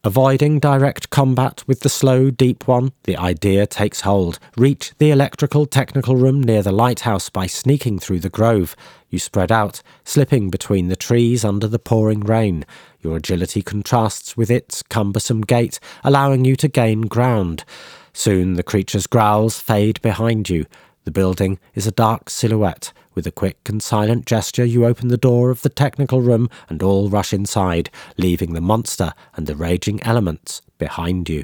Avoiding direct combat with the slow, deep one, the idea takes hold. Reach the electrical technical room near the lighthouse by sneaking through the grove. You spread out, slipping between the trees under the pouring rain. Your agility contrasts with its cumbersome gait, allowing you to gain ground. Soon the creature's growls fade behind you. The building is a dark silhouette. With a quick and silent gesture, you open the door of the technical room and all rush inside, leaving the monster and the raging elements behind you.